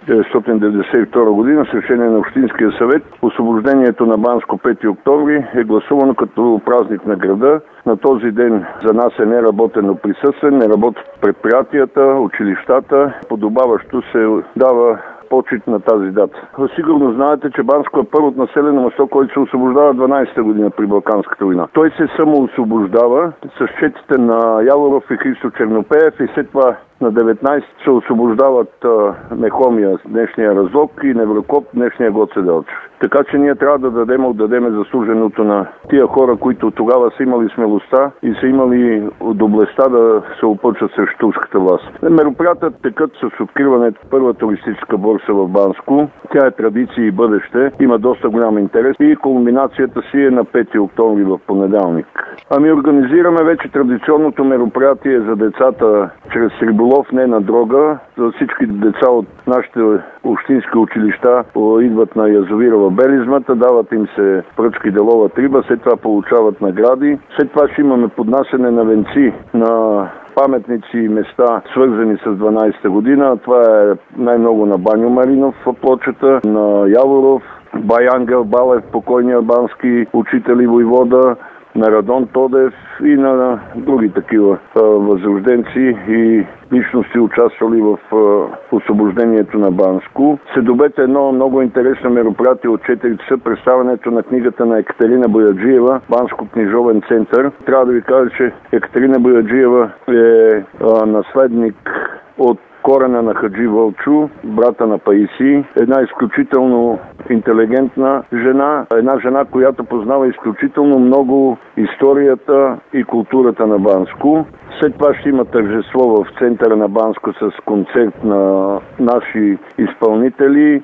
1992 година с решение на Общинския съвет. Освобождението на Банско 5 октомври е гласувано като празник на града. На този ден за нас е неработено присъствие, не работят предприятията, училищата. Подобаващо се дава почет на тази дата. Сигурно знаете, че Банско е първото населено място, което се освобождава 12-та година при Балканската война. Той се самоосвобождава с четите на Яворов и Христо Чернопеев и след това на 19 се освобождават Мехомия, днешния Разлог, и Неврокоп, днешния Гоце Делчев. Така че ние трябва да отдадем заслуженото на тия хора, които тогава са имали смелостта и са имали доблестта да се опълчат срещу турската власт. Мероприятията текат с откриването първа туристическа борса в Банско. Тя е традиция и бъдеще, има доста голям интерес и кулминацията си е на 5 октомври в понеделник. Организираме вече традиционното мероприятие за децата чрез риболов, не на дрога. За всички деца от нашите общински училища идват на язовира в Белизмата, дават им се пръчки да ловят риба, след това получават награди. След това ще имаме поднасяне на венци на паметници и места, свързани с 12-та година. Това е най-много на Баню Маринов в плочата, на Яворов, Бай Ангел Балев, покойния бански учител и войвода, на Радон Тодев и на други такива възрожденци и личности, участвали в освобождението на Банско. Следобед едно много интересно мероприятие от 4 часа, представянето на книгата на Екатерина Бояджиева, Банско книжовен център. Трябва да ви кажа, че Екатерина Бояджиева е наследник от корена на Хаджи Вълчо, брата на Паисий, една изключително интелигентна жена, една жена, която познава изключително много историята и културата на Банско. След това ще има тържество в центъра на Банско с концерт на наши изпълнители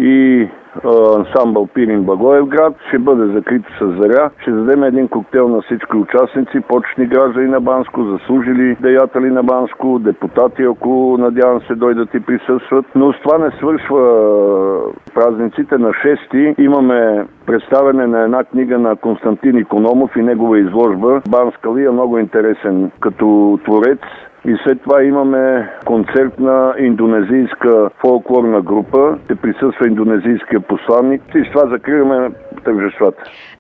и ансамбъл Пирин Благоевград. Ще бъде закрито с заря. Ще дадем един коктейл на всички участници, почетни граждани на Банско, заслужили деятели на Банско, депутати, ако надявам се дойдат и присъстват. Но с това не свършва празниците. На 6-ти имаме представяне на една книга на Константин Икономов и негова изложба. Банска Лия, много интересен като творец. И след това имаме концерт на индонезийска фолклорна група. Ще присъства индонезийския посланник. И с това закриваме тържествата.